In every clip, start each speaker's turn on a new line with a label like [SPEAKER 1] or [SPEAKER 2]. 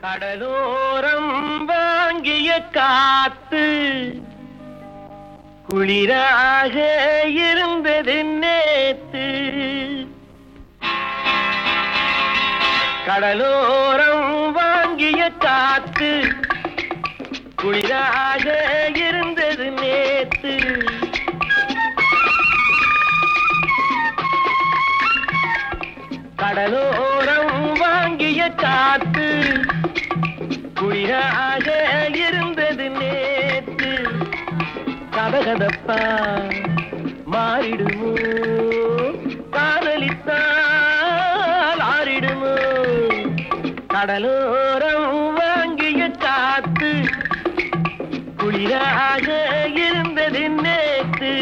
[SPEAKER 1] கடலோரம் வாங்கிய காத்து குளிராக இருந்தது நேத்து. கடலோரம் வாங்கிய காத்து குளிராக இருந்தது நேத்து. கடலோரம் வாங்கிய காத்து குளிராக இருந்தது நேத்து. கதகதப்பா மாறிடுமோ, காதலித்தால் ஆறிடுமோ. கடலோரம் வாங்கிய காத்து குளிராக இருந்தது நேத்து.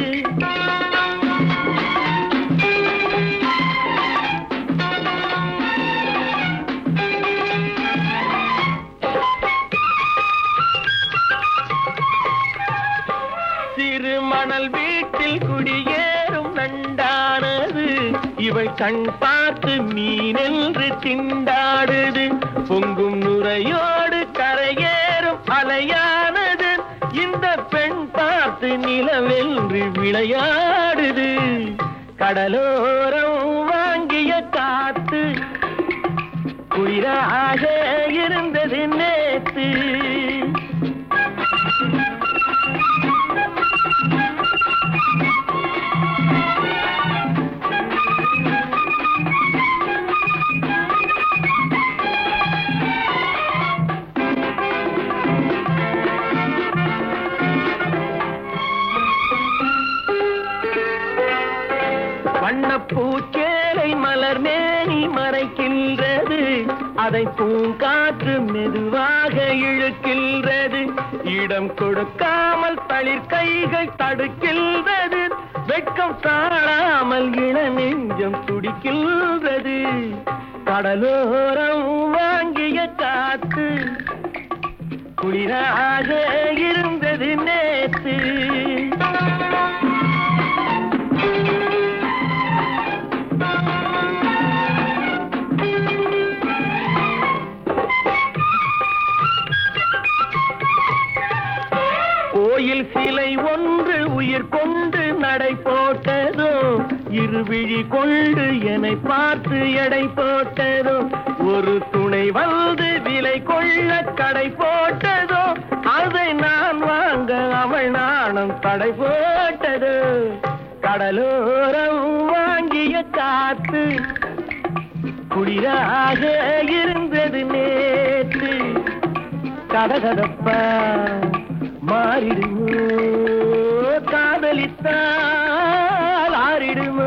[SPEAKER 1] சிறு மணல் வீட்டில் குடியேறும் நண்டானது, இவள் கண் பார்த்து மீனென்று திண்டாடுது. பொங்கும் நுரையோடு கரையேறும் அலையானது, இந்த பெண் பார்த்து நிலவென்று விளையாடுது. கடலோரம் வாங்கிய காத்து குளிராக இருந்தது நேத்து. வண்ணப்பூச்சேலை மலர் மேனி மறைக்கின்றது, அதை பூங்காற்று மெதுவாக இழுக்கின்றது. இடம் கொடுக்காமல் தளிர் கைகள் தடுக்கின்றது, வெட்கம் தாழாமல் இள நெஞ்சம் துடிக்கின்றது. கடலோரம் வாங்கிய காத்து குளிராக இருந்தது நேத்து. கோயில் சிலை ஒன்று உயிர் கொண்டு நடை போட்டதோ, இருவிழி கொண்டு என்னை பார்த்து எடை போட்டதோ. ஒரு துணை வந்து விலை கொள்ள கடை போட்டதோ, அதை நான் வாங்க அவள் நாணம் தடை போட்டதோ. கடலோரம் வாங்கிய காத்து குளிராக இருந்தது நேற்று. கதகதப்பா மாறிடுமோ, காதலித்தால் ஆறிடுமோ.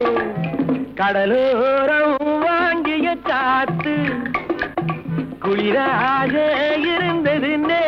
[SPEAKER 1] கடலோரம் வாங்கிய காத்து குளிராக இருந்தது.